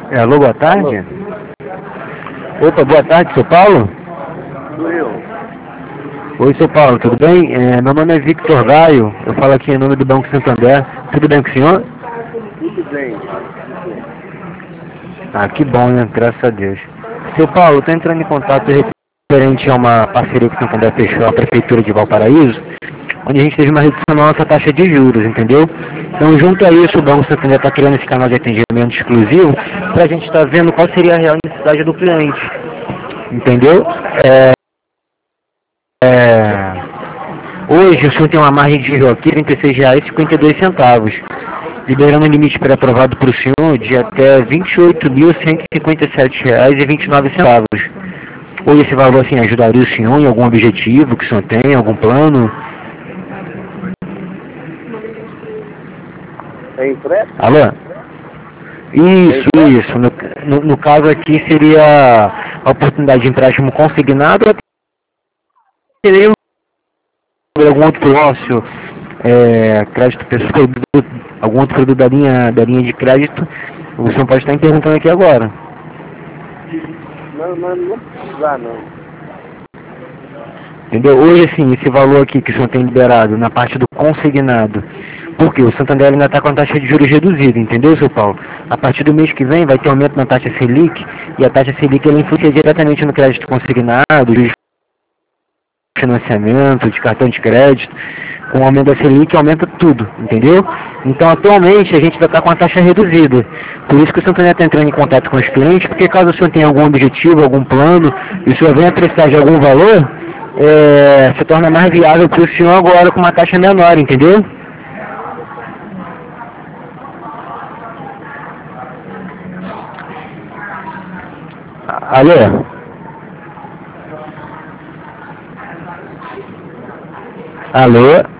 Alô, boa tarde. Alô. Opa, boa tarde, seu Paulo? Sou eu. Oi, seu Paulo, tudo bem? Meu nome é Victor Gaio, eu falo aqui em nome do Banco Santander. Tudo bem com o senhor? Tudo bem. Tudo bem. Ah, que bom, né? Graças a Deus. Seu Paulo, estou entrando em contato referente a uma parceria que o Santander fechou a Prefeitura de Valparaíso, onde a gente teve uma redução na nossa taxa de juros, entendeu? Então, junto a isso, o Banco Santander está criando esse canal de atendimento exclusivo para a gente estar vendo qual seria a real necessidade do cliente, entendeu? É, Hoje o senhor tem uma margem de juros aqui de R$ 36,52, liberando um limite pré-aprovado para o senhor de até R$ 28.157,29. Ou esse valor assim ajudaria o senhor em algum objetivo que o senhor tem, algum plano? É empréstimo? Alô? É empréstimo? Isso. No caso aqui seria a oportunidade de empréstimo consignado ou teria algum outro negócio, crédito pessoal, algum outro produto da linha de crédito, o senhor pode estar me perguntando aqui agora. Não precisar, não. Entendeu? Hoje, assim, esse valor aqui que o senhor tem liberado na parte do consignado, porque o Santander ainda está com a taxa de juros reduzida, entendeu, seu Paulo? A partir do mês que vem vai ter aumento na taxa Selic, e a taxa Selic ela influencia diretamente no crédito consignado, de financiamento, de cartão de crédito. Com o aumento da Selic aumenta tudo, entendeu? Então, atualmente, a gente vai estar com a taxa reduzida. Por isso que o Santander está entrando em contato com os clientes, porque caso o senhor tenha algum objetivo, algum plano, e o senhor venha precisar de algum valor, se torna mais viável para o senhor agora com uma taxa menor, entendeu? Alô? Alô?